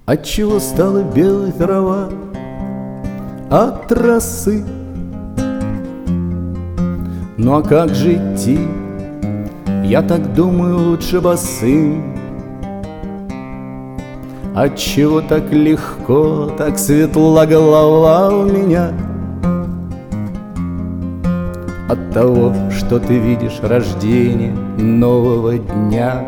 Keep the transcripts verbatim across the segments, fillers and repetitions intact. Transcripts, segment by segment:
Отчего стала белой трава от росы? Ну а как же идти? Я так думаю, лучше босым. Отчего так легко, так светла голова у меня? От того, что ты видишь рождение нового дня,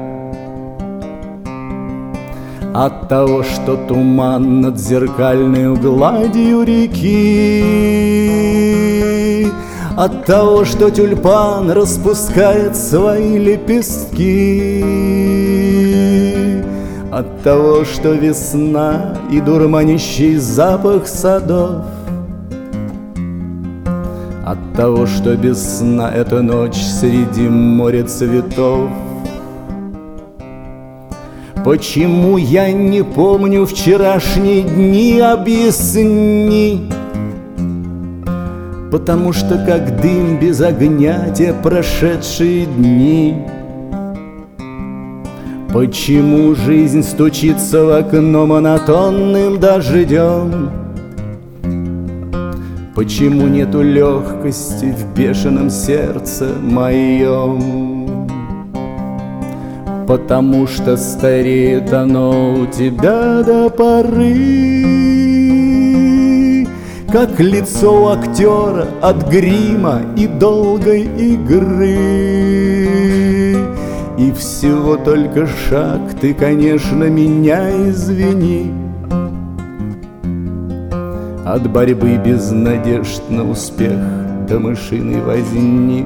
от того, что туман над зеркальной гладью реки, от того, что тюльпан распускает свои лепестки, от того, что весна и дурманящий запах садов, от того, что без сна эта ночь среди моря цветов. Почему я не помню вчерашние дни, объясни? Потому что как дым без огня те прошедшие дни. Почему жизнь стучится в окно монотонным дождем? Почему нету легкости в бешеном сердце моем? Потому что стареет оно у тебя до поры, как лицо у актера от грима и долгой игры. И всего только шаг, ты, конечно, меня извини, от борьбы без надежд на успех до мышиной возни.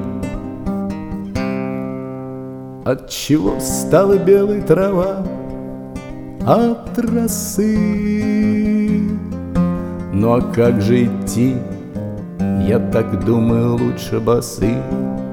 Отчего стала белой трава от росы? Ну а как же идти? Я так думаю, лучше босым.